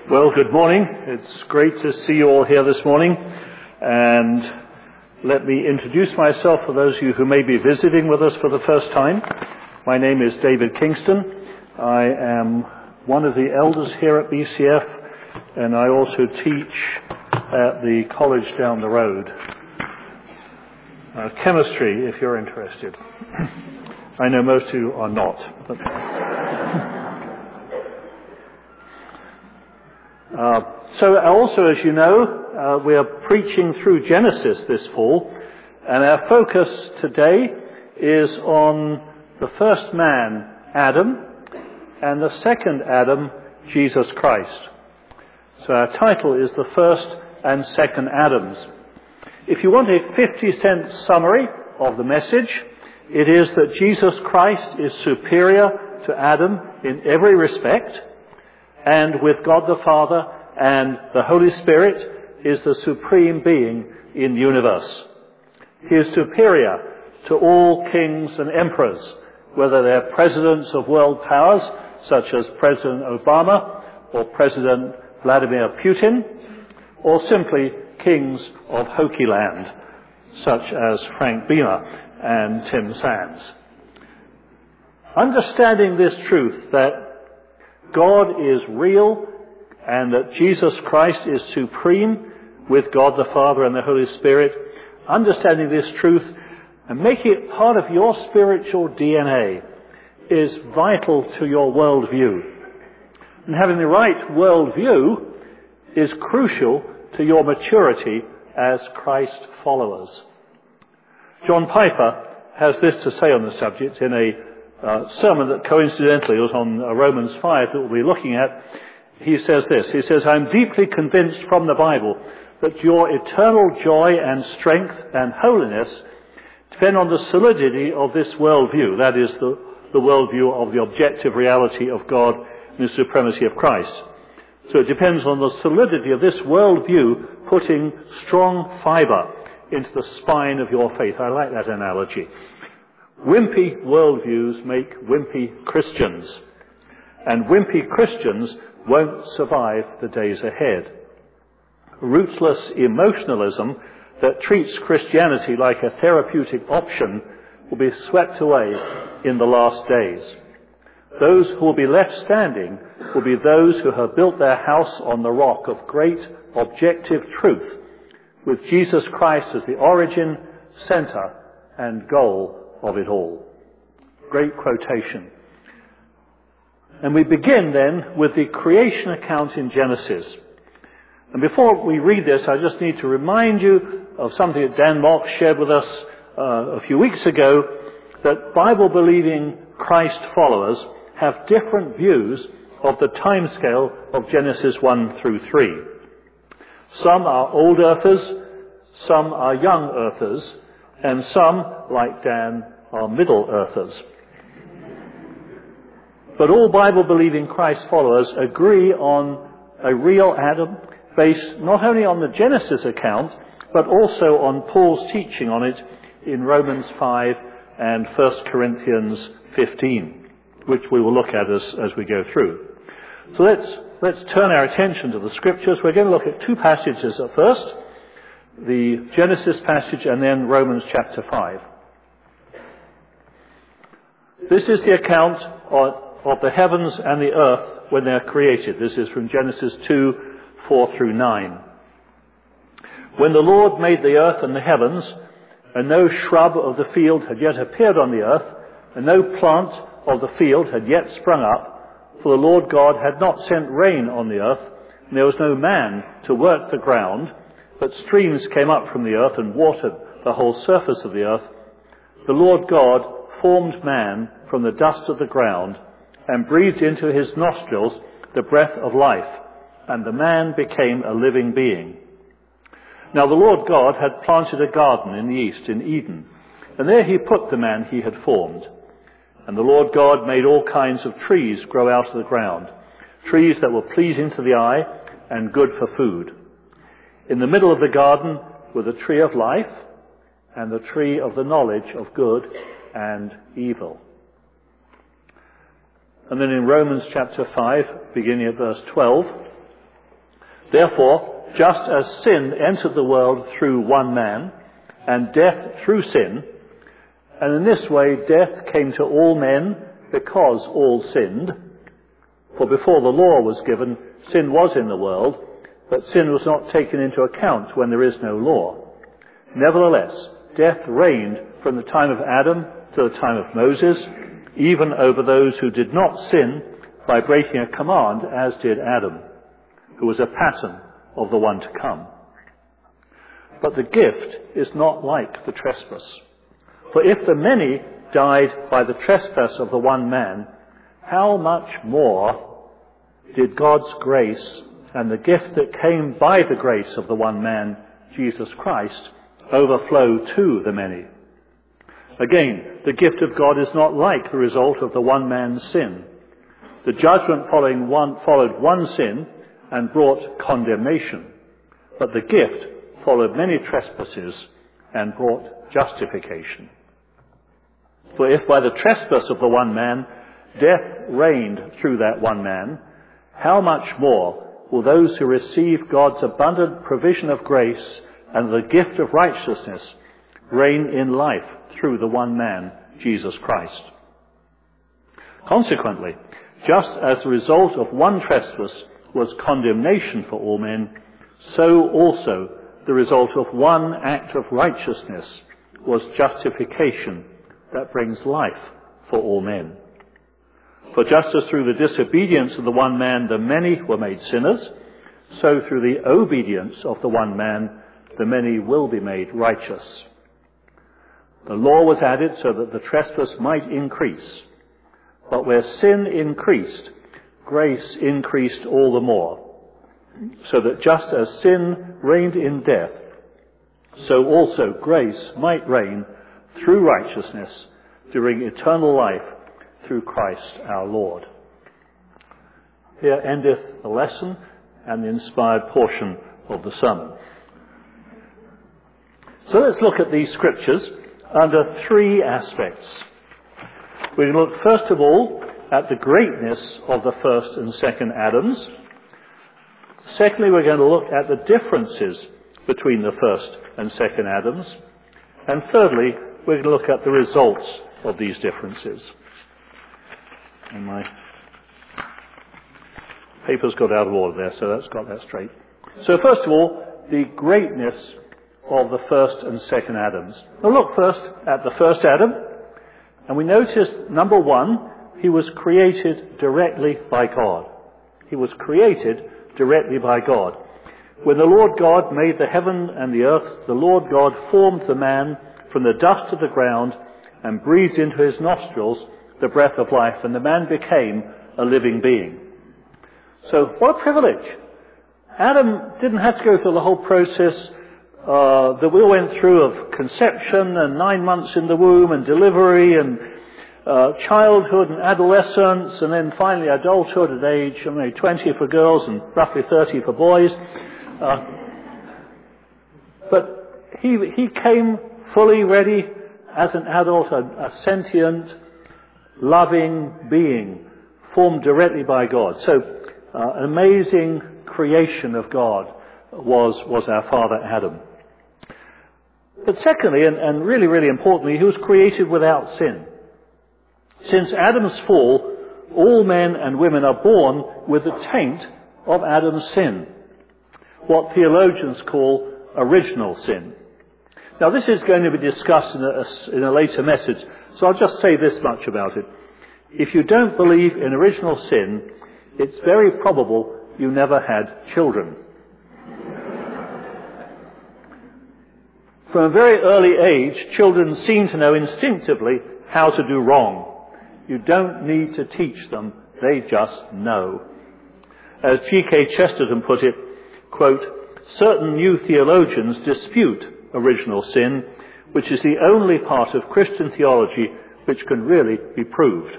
Well, good morning. It's great to see you all here this morning. And let me introduce myself for those of you who may be visiting with us for the first time. My name is David Kingston. I am one of the elders here at BCF, and I also teach at the college down the road. Chemistry, if you're interested. I know most of you are not. But So also, as you know, we are preaching through Genesis this fall, and our focus today is on the first man, Adam, and the second Adam, Jesus Christ. So our title is The First and Second Adams. If you want a 50-cent summary of the message, it is that Jesus Christ is superior to Adam in every respect, and with God the Father and the Holy Spirit is the supreme being in the universe. He is superior to all kings and emperors, whether they're presidents of world powers, such as President Obama or President Vladimir Putin, or simply kings of hokey land, such as Frank Beamer and Tim Sands. Understanding this truth that God is real and that Jesus Christ is supreme with God the Father and the Holy Spirit, understanding this truth and making it part of your spiritual DNA is vital to your worldview. And having the right worldview is crucial to your maturity as Christ followers. John Piper has this to say on the subject in a sermon that coincidentally was on Romans 5 that we'll be looking at. He says this, he says, "I'm deeply convinced from the Bible that your eternal joy and strength and holiness depend on the solidity of this worldview, that is, the worldview of the objective reality of God and the supremacy of Christ. So it depends on the solidity of this worldview putting strong fibre into the spine of your faith." I like that analogy. Wimpy worldviews make wimpy Christians, and wimpy Christians won't survive the days ahead. Rootless emotionalism that treats Christianity like a therapeutic option will be swept away in the last days. Those who will be left standing will be those who have built their house on the rock of great objective truth, with Jesus Christ as the origin, center, and goal of it all. Great quotation. And we begin then with the creation account in Genesis. And before we read this, I just need to remind you of something that Dan Marks shared with us a few weeks ago, that Bible-believing Christ followers have different views of the timescale of Genesis 1 through 3. Some are old earthers, some are young earthers, and some, like Dan, are middle earthers. But all Bible-believing Christ followers agree on a real Adam based not only on the Genesis account, but also on Paul's teaching on it in Romans 5 and 1 Corinthians 15, which we will look at as we go through. So let's turn our attention to the Scriptures. We're going to look at two passages at first, the Genesis passage and then Romans chapter 5. This is the account of the heavens and the earth when they are created. This is from Genesis 2, 4 through 9. "When the Lord made the earth and the heavens, and no shrub of the field had yet appeared on the earth, and no plant of the field had yet sprung up, for the Lord God had not sent rain on the earth, and there was no man to work the ground, but streams came up from the earth and watered the whole surface of the earth, the Lord God formed man from the dust of the ground, and breathed into his nostrils the breath of life, and the man became a living being. Now the Lord God had planted a garden in the east, in Eden, and there he put the man he had formed. And the Lord God made all kinds of trees grow out of the ground, trees that were pleasing to the eye and good for food. In the middle of the garden were the tree of life and the tree of the knowledge of good and evil." And then in Romans chapter 5, beginning at verse 12, Therefore, just as sin entered the world through one man, and death through sin, and in this way death came to all men because all sinned. For before the law was given, sin was in the world, but sin was not taken into account when there is no law. Nevertheless, death reigned from the time of Adam to the time of Moses, even over those who did not sin by breaking a command, as did Adam, who was a pattern of the one to come. But the gift is not like the trespass. For if the many died by the trespass of the one man, how much more did God's grace and the gift that came by the grace of the one man, Jesus Christ, overflow to the many? Again, the gift of God is not like the result of the one man's sin. The judgment followed one sin and brought condemnation, but the gift followed many trespasses and brought justification. For if by the trespass of the one man death reigned through that one man, how much more will those who receive God's abundant provision of grace and the gift of righteousness reign in life through the one man, Jesus Christ? Consequently, just as the result of one trespass was condemnation for all men, so also the result of one act of righteousness was justification that brings life for all men. For just as through the disobedience of the one man the many were made sinners, so through the obedience of the one man the many will be made righteous. The law was added so that the trespass might increase. But where sin increased, grace increased all the more, so that just as sin reigned in death, so also grace might reign through righteousness during eternal life through Christ our Lord. Here endeth the lesson and the inspired portion of the sermon. So let's look at these scriptures under three aspects. We're going to look first of all at the greatness of the first and second Adams. Secondly, we're going to look at the differences between the first and second Adams. And thirdly, we're going to look at the results of these differences. And my paper's got out of order there, so that's got that straight. So first of all, the greatness of the first and second Adams. Now look first at the first Adam, and we notice, number one, he was created directly by God. He was created directly by God. When the Lord God made the heaven and the earth, the Lord God formed the man from the dust of the ground and breathed into his nostrils the breath of life, and the man became a living being. So, what a privilege. Adam didn't have to go through the whole process that we all went through of conception and 9 months in the womb and delivery and childhood and adolescence and then finally adulthood at age 20 for girls and roughly 30 for boys. But he came fully ready as an adult, a sentient, loving being formed directly by God. So an amazing creation of God was our father Adam. But secondly, and really, really importantly, he was created without sin. Since Adam's fall, all men and women are born with the taint of Adam's sin, what theologians call original sin. Now, this is going to be discussed in a later message, so I'll just say this much about it. If you don't believe in original sin, it's very probable you never had children. From a very early age, children seem to know instinctively how to do wrong. You don't need to teach them, they just know. As G.K. Chesterton put it, quote, certain new theologians dispute original sin, which is the only part of Christian theology which can really be proved.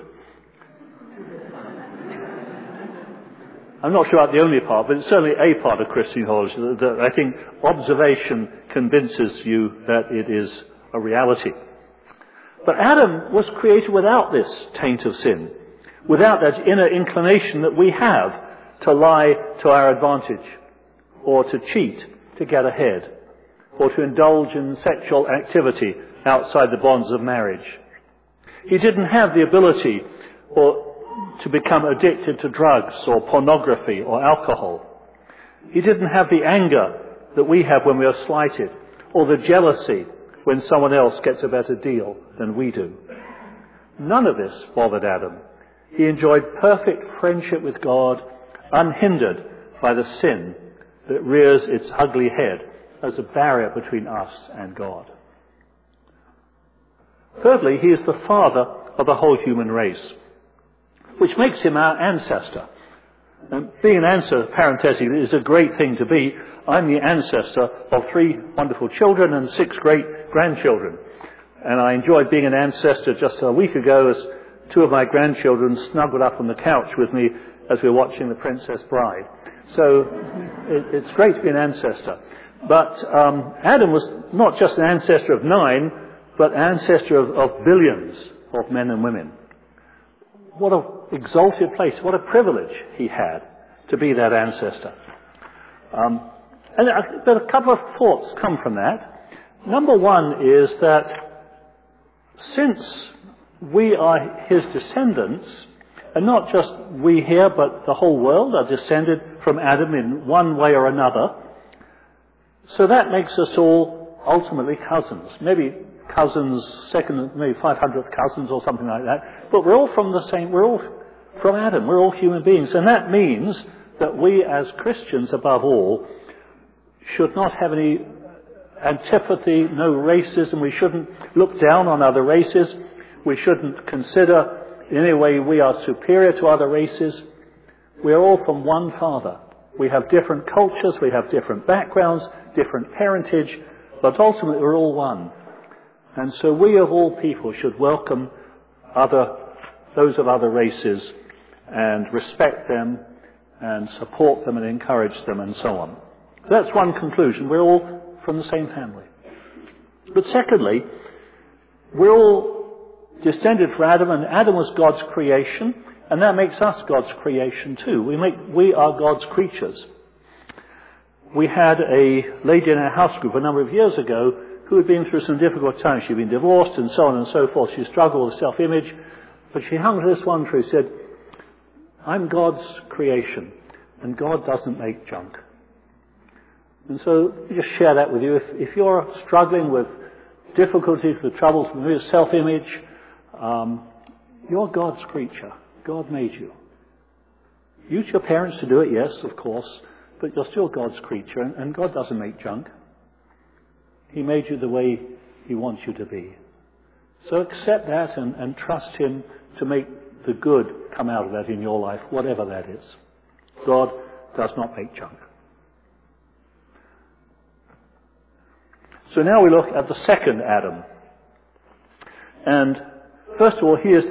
I'm not sure about the only part, but it's certainly a part of Christian theology that I think observation convinces you that it is a reality. But Adam was created without this taint of sin, without that inner inclination that we have to lie to our advantage. or to cheat to get ahead, or to indulge in sexual activity outside the bonds of marriage. He didn't have the ability to become addicted to drugs or pornography or alcohol. He didn't have the anger that we have when we are slighted, or the jealousy when someone else gets a better deal than we do. None of this bothered Adam. He enjoyed perfect friendship with God, unhindered by the sin that rears its ugly head as a barrier between us and God. Thirdly, he is the father of the whole human race, which makes him our ancestor. And being an ancestor, parenthetically, is a great thing to be. I'm the ancestor of 3 wonderful children and 6 great-grandchildren. And I enjoyed being an ancestor. Just a week ago, as 2 of my grandchildren snuggled up on the couch with me as we were watching The Princess Bride. So it's great to be an ancestor. But Adam was not just an ancestor of 9, but ancestor of billions of men and women. What an exalted place, what a privilege he had to be that ancestor. But a couple of thoughts come from that. Number one is that since we are his descendants, and not just we here, but the whole world are descended from Adam in one way or another, so that makes us all ultimately cousins. Maybe cousins, maybe 500th cousins or something like that. But we're all from we're all from Adam. We're all human beings. And that means that we as Christians, above all, should not have any antipathy, no racism. We shouldn't look down on other races. We shouldn't consider in any way we are superior to other races. We are all from one Father. We have different cultures, we have different backgrounds, different parentage, but ultimately we're all one. And so we of all people should welcome those of other races and respect them and support them and encourage them and so on. That's one conclusion. We're all from the same family. But secondly, we're all descended from Adam, and Adam was God's creation, and that makes us God's creation too. We are God's creatures. We had a lady in our house group a number of years ago who had been through some difficult times. She'd been divorced and so on and so forth. She struggled with self-image, but she hung to this one truth. She said, I'm God's creation, and God doesn't make junk. And so I just share that with you. If you're struggling with difficulties, with troubles with self-image, you're God's creature. God made you. Use your parents to do it, yes, of course, but you're still God's creature, and God doesn't make junk. He made you the way he wants you to be. So accept that and trust him to make the good come out of that in your life, whatever that is. God does not make junk. So now we look at the second Adam. And first of all, here's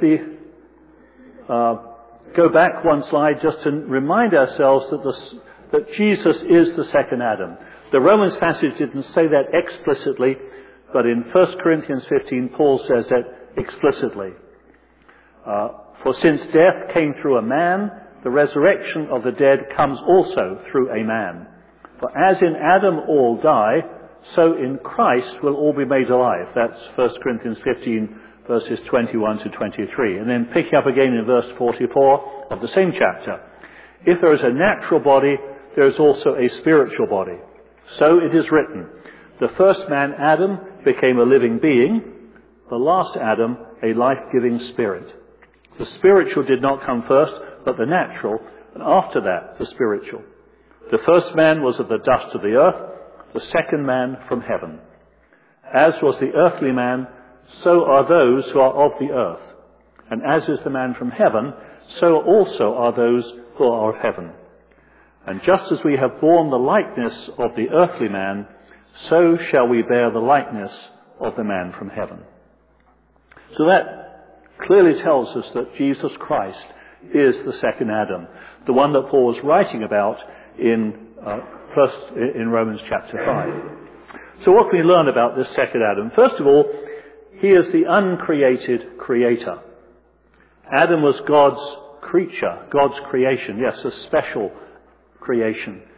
go back one slide just to remind ourselves that Jesus is the second Adam. The Romans passage didn't say that explicitly, but in 1 Corinthians 15, Paul says that explicitly. For since death came through a man, the resurrection of the dead comes also through a man. For as in Adam all die, so in Christ will all be made alive. That's 1 Corinthians 15, verses 21 to 23. And then picking up again in verse 44 of the same chapter. If there is a natural body, there is also a spiritual body. So it is written, the first man, Adam, became a living being, the last Adam, a life-giving spirit. The spiritual did not come first, but the natural, and after that, the spiritual. The first man was of the dust of the earth, the second man from heaven. As was the earthly man, so are those who are of the earth. And as is the man from heaven, so also are those who are of heaven. And just as we have borne the likeness of the earthly man, so shall we bear the likeness of the man from heaven. So that clearly tells us that Jesus Christ is the second Adam, the one that Paul was writing about in Romans chapter 5. So what can we learn about this second Adam? First of all, he is the uncreated creator. Adam was God's creature, God's creation, yes, a special creation.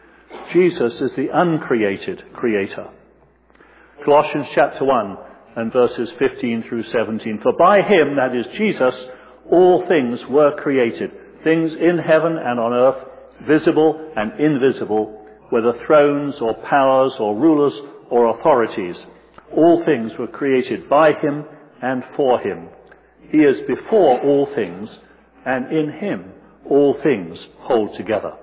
Jesus is the uncreated creator. Colossians chapter 1 and verses 15 through 17. For by him, that is Jesus, all things were created, things in heaven and on earth, visible and invisible, whether thrones or powers or rulers or authorities. All things were created by him and for him. He is before all things, and in him all things hold together.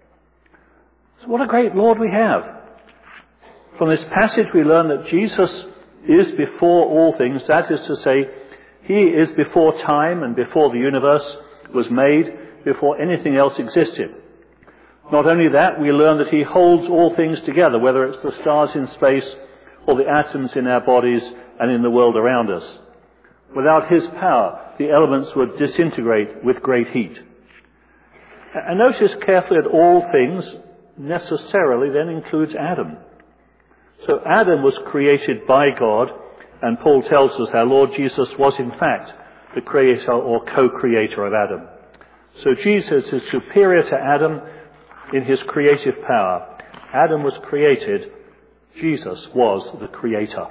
So what a great Lord we have. From this passage we learn that Jesus is before all things. That is to say, he is before time and before the universe was made, before anything else existed. Not only that, we learn that he holds all things together, whether it's the stars in space or the atoms in our bodies and in the world around us. Without his power, the elements would disintegrate with great heat. And notice carefully that all things necessarily then includes Adam. So Adam was created by God, and Paul tells us our Lord Jesus was in fact the creator or co-creator of Adam. So Jesus is superior to Adam in his creative power. Adam was created, Jesus was the creator.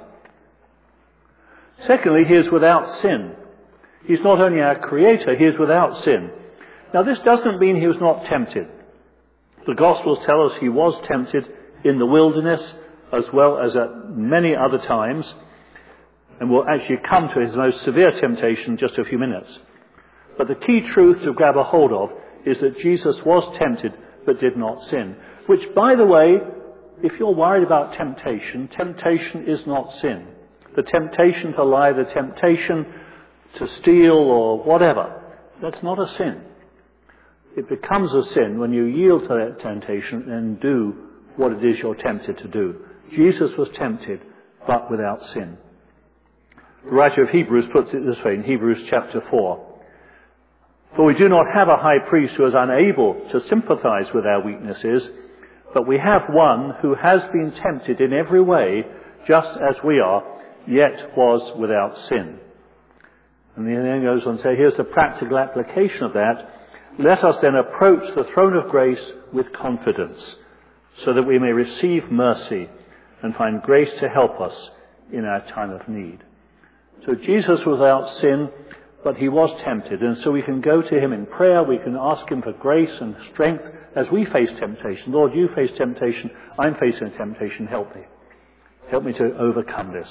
Secondly, he is without sin. He's not only our creator, he is without sin. Now this doesn't mean he was not tempted. The Gospels tell us he was tempted in the wilderness as well as at many other times, and we'll actually come to his most severe temptation in just a few minutes. But the key truth to grab a hold of is that Jesus was tempted but did not sin. Which, by the way, if you're worried about temptation, temptation is not sin. The temptation to lie, the temptation to steal or whatever, that's not a sin. It becomes a sin when you yield to that temptation and do what it is you're tempted to do. Jesus was tempted, but without sin. The writer of Hebrews puts it this way in Hebrews chapter 4. For we do not have a high priest who is unable to sympathize with our weaknesses, but we have one who has been tempted in every way, just as we are, yet was without sin. And then goes on to say, here's the practical application of that. Let us then approach the throne of grace with confidence, so that we may receive mercy and find grace to help us in our time of need. So Jesus was without sin, but he was tempted, and so we can go to him in prayer, we can ask him for grace and strength as we face temptation. Lord, you face temptation, I'm facing temptation, help me. Help me to overcome this.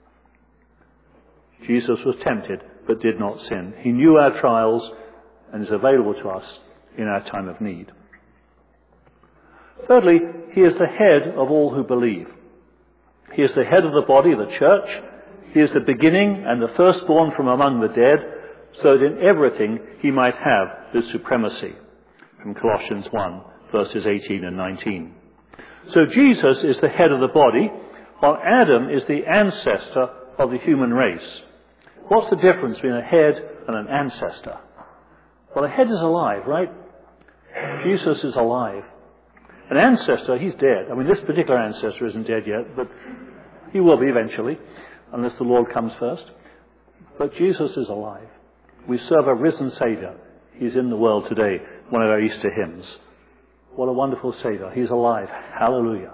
Jesus was tempted, but did not sin. He knew our trials and is available to us in our time of need. Thirdly, he is the head of all who believe. He is the head of the body, the church. He is the beginning and the firstborn from among the dead, so that in everything he might have the supremacy. From Colossians 1, verses 18 and 19. So Jesus is the head of the body, while Adam is the ancestor of the human race. What's the difference between a head and an ancestor? Well, a head is alive, right? Jesus is alive. An ancestor, he's dead. I mean, this particular ancestor isn't dead yet, but he will be eventually, unless the Lord comes first. But Jesus is alive. We serve a risen Saviour. He's in the world today, one of our Easter hymns. What a wonderful Saviour. He's alive. Hallelujah.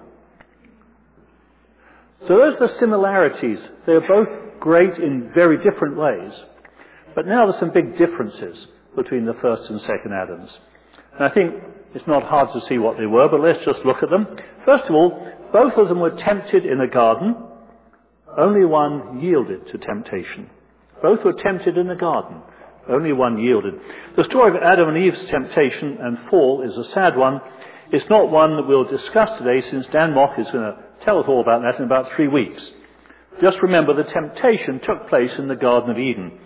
So those are the similarities. They're both great in very different ways. But now there's some big differences between the first and second Adams. And I think it's not hard to see what they were, but let's just look at them. First of all, both of them were tempted in a garden. Only one yielded to temptation. Both were tempted in the garden. Only one yielded. The story of Adam and Eve's temptation and fall is a sad one. It's not one that we'll discuss today, since Dan Mock is going to tell us all about that in about 3 weeks. Just remember, the temptation took place in the Garden of Eden.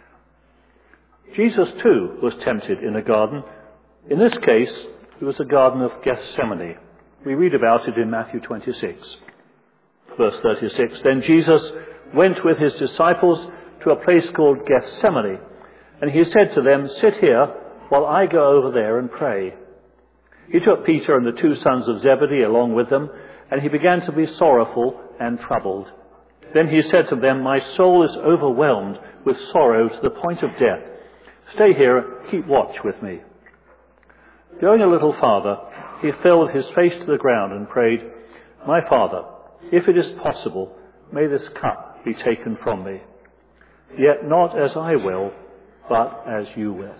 Jesus too was tempted in a garden. In this case, it was the Garden of Gethsemane. We read about it in Matthew 26, verse 36. Then Jesus went with his disciples to a place called Gethsemane, and he said to them, "Sit here while I go over there and pray." He took Peter and the 2 sons of Zebedee along with them, and he began to be sorrowful and troubled. Then he said to them, "My soul is overwhelmed with sorrow to the point of death. Stay here, keep watch with me." Going a little farther, he fell with his face to the ground and prayed, "My Father, if it is possible, may this cup be taken from me. Yet not as I will, but as you will."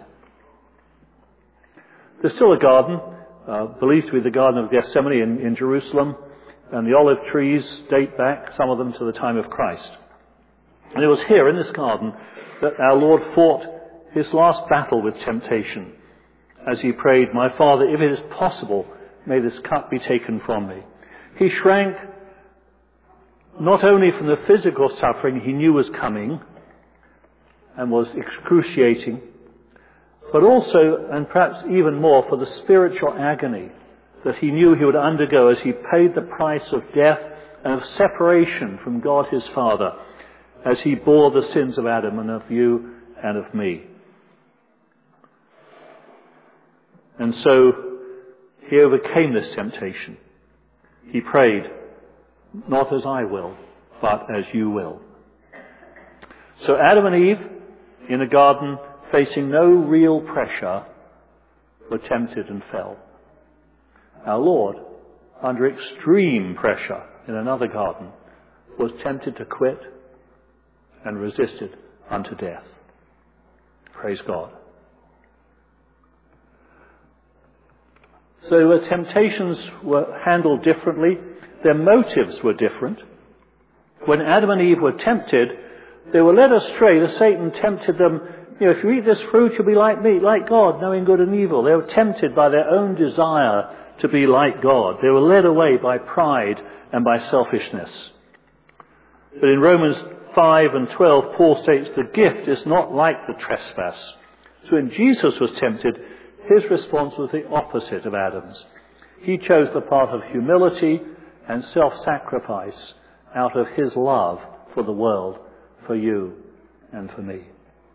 There's still a garden, believed to be the Garden of Gethsemane in Jerusalem, and the olive trees date back, some of them, to the time of Christ. And it was here in this garden that our Lord fought his last battle with temptation, as he prayed, "My Father, if it is possible, may this cup be taken from me." He shrank not only from the physical suffering he knew was coming and was excruciating, but also, and perhaps even more, for the spiritual agony that he knew he would undergo as he paid the price of death and of separation from God his Father, as he bore the sins of Adam and of you and of me. And so he overcame this temptation. He prayed, "Not as I will, but as you will." So Adam and Eve, in a garden, facing no real pressure, were tempted and fell. Our Lord, under extreme pressure in another garden, was tempted to quit and resisted unto death. Praise God. So the temptations were handled differently. Their motives were different. When Adam and Eve were tempted, they were led astray. Satan tempted them, if you eat this fruit, you'll be like me, like God, knowing good and evil. They were tempted by their own desire to be like God. They were led away by pride and by selfishness. But in Romans 5 and 12, Paul states the gift is not like the trespass. So when Jesus was tempted, his response was the opposite of Adam's. He chose the path of humility and self-sacrifice out of his love for the world, for you and for me.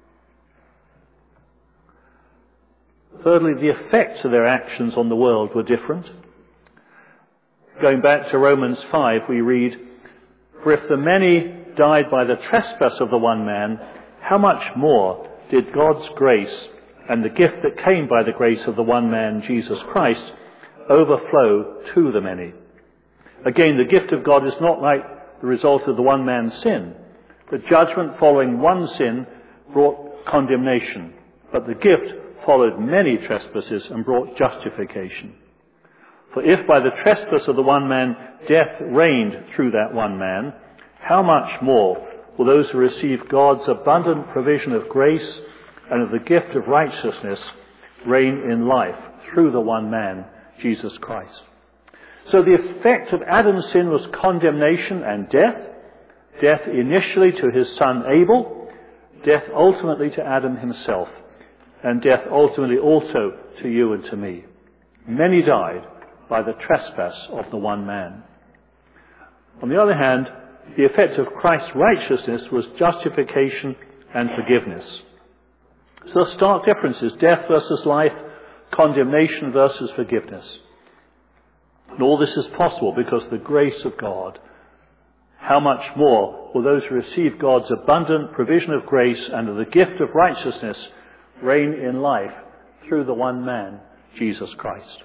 Thirdly, the effects of their actions on the world were different. Going back to Romans 5, we read, "For if the many died by the trespass of the one man, how much more did God's grace and the gift that came by the grace of the one man, Jesus Christ, overflow to the many?" Again, the gift of God is not like the result of the one man's sin. The judgment following one sin brought condemnation, but the gift followed many trespasses and brought justification. For if by the trespass of the one man death reigned through that one man, how much more will those who receive God's abundant provision of grace and of the gift of righteousness reign in life through the one man, Jesus Christ? So the effect of Adam's sin was condemnation and death. Death initially to his son Abel, death ultimately to Adam himself, and death ultimately also to you and to me. Many died by the trespass of the one man. On the other hand, the effect of Christ's righteousness was justification and forgiveness. So the stark differences, death versus life, condemnation versus forgiveness. And all this is possible because of the grace of God. How much more will those who receive God's abundant provision of grace and of the gift of righteousness reign in life through the one man, Jesus Christ?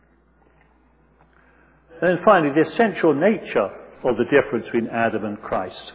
And then finally, the essential nature of the difference between Adam and Christ.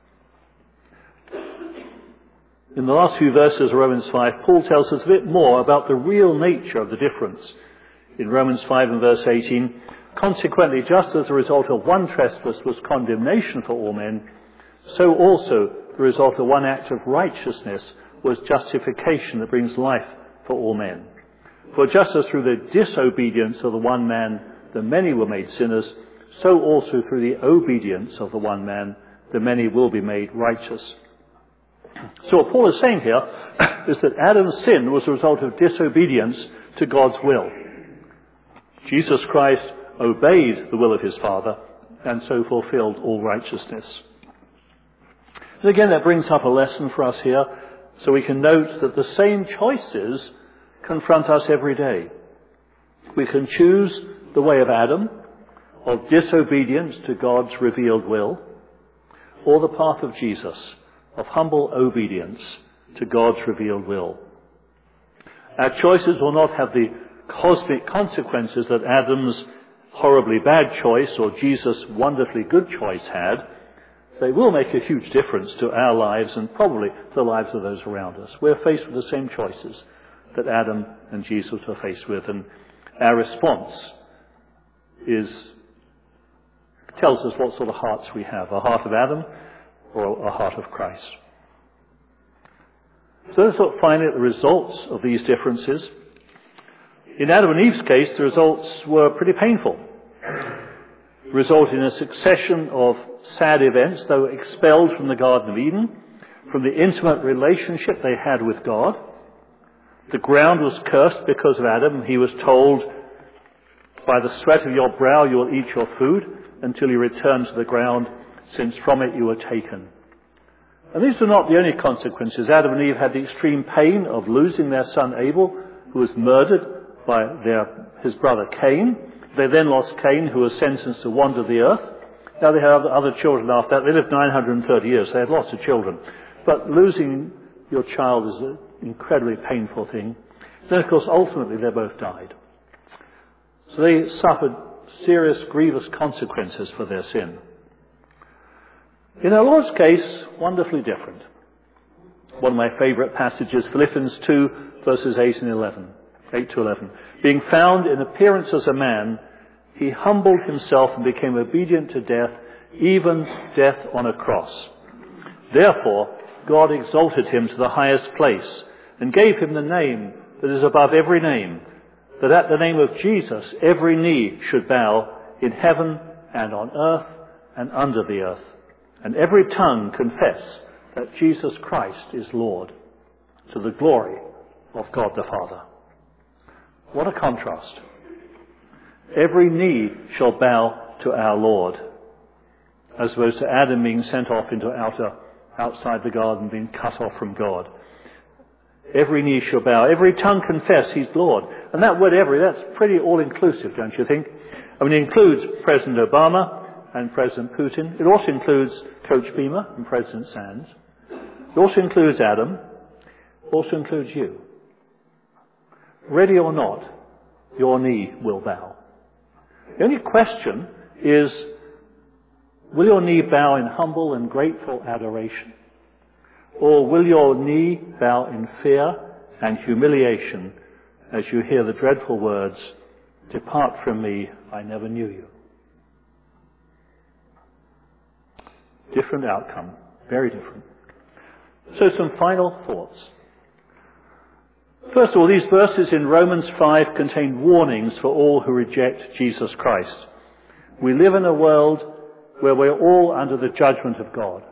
In the last few verses of Romans 5, Paul tells us a bit more about the real nature of the difference. In Romans 5 and verse 18, "Consequently, just as the result of one trespass was condemnation for all men, so also the result of one act of righteousness was justification that brings life for all men. For just as through the disobedience of the one man the many were made sinners, so also through the obedience of the one man the many will be made righteous." So what Paul is saying here is that Adam's sin was a result of disobedience to God's will. Jesus Christ obeyed the will of his Father and so fulfilled all righteousness. And again, that brings up a lesson for us here, so we can note that the same choices confront us every day. We can choose the way of Adam, of disobedience to God's revealed will, or the path of Jesus, of humble obedience to God's revealed will. Our choices will not have the cosmic consequences that Adam's horribly bad choice or Jesus' wonderfully good choice had, they will make a huge difference to our lives and probably the lives of those around us. We're faced with the same choices that Adam and Jesus were faced with, and our response tells us what sort of hearts we have, a heart of Adam or a heart of Christ. So let's look finally at the results of these differences. In Adam and Eve's case, the results were pretty painful, resulting in a succession of sad events. They were expelled from the Garden of Eden, from the intimate relationship they had with God. The ground was cursed because of Adam. He was told, by the sweat of your brow you will eat your food until you return to the ground, since from it you were taken. And these were not the only consequences. Adam and Eve had the extreme pain of losing their son Abel, who was murdered by his brother Cain. They then lost Cain, who was sentenced to wander the earth. Now they had other children after that. They lived 930 years. They had lots of children. But losing your child is an incredibly painful thing. Then, of course, ultimately they both died. So they suffered serious, grievous consequences for their sin. In our Lord's case, wonderfully different. One of my favourite passages, Philippians 2, verses 8 to 11. Being found in appearance as a man, he humbled himself and became obedient to death, even death on a cross. Therefore, God exalted him to the highest place and gave him the name that is above every name, that at the name of Jesus every knee should bow in heaven and on earth and under the earth, and every tongue confess that Jesus Christ is Lord, to the glory of God the Father. What a contrast. Every knee shall bow to our Lord, as opposed to Adam being sent off into outside the garden, being cut off from God. Every knee shall bow. Every tongue confess he's Lord. And that word every, that's pretty all-inclusive, don't you think? I mean, it includes President Obama and President Putin. It also includes Coach Beamer and President Sands. It also includes Adam. It also includes you. Ready or not, your knee will bow. The only question is, will your knee bow in humble and grateful adoration? Or will your knee bow in fear and humiliation as you hear the dreadful words, "Depart from me, I never knew you"? Different outcome, very different. So some final thoughts. First of all, these verses in Romans 5 contain warnings for all who reject Jesus Christ. We live in a world where we're all under the judgment of God.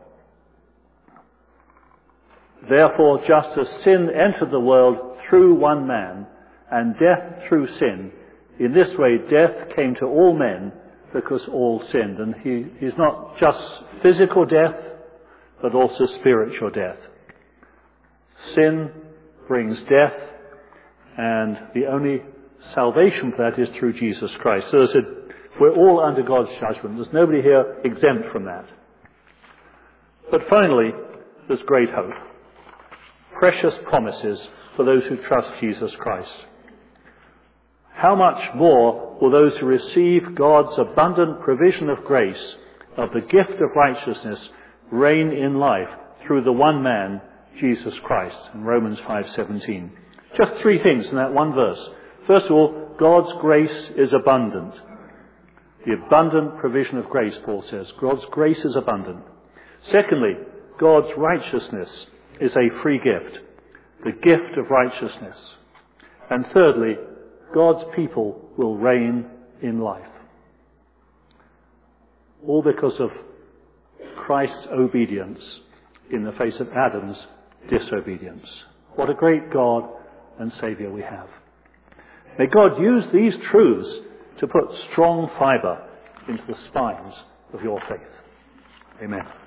Therefore, just as sin entered the world through one man, and death through sin, in this way death came to all men because all sinned. And he's not just physical death, but also spiritual death. Sin brings death, and the only salvation for that is through Jesus Christ. So we're all under God's judgment. There's nobody here exempt from that. But finally, there's great hope. Precious promises for those who trust Jesus Christ. How much more will those who receive God's abundant provision of grace, of the gift of righteousness, reign in life through the one man, Jesus Christ, in Romans 5:17. Just three things in that one verse. First of all, God's grace is abundant. The abundant provision of grace, Paul says. God's grace is abundant. Secondly, God's righteousness is a free gift, the gift of righteousness. And thirdly, God's people will reign in life. All because of Christ's obedience in the face of Adam's disobedience. What a great God and Saviour we have. May God use these truths to put strong fibre into the spines of your faith. Amen.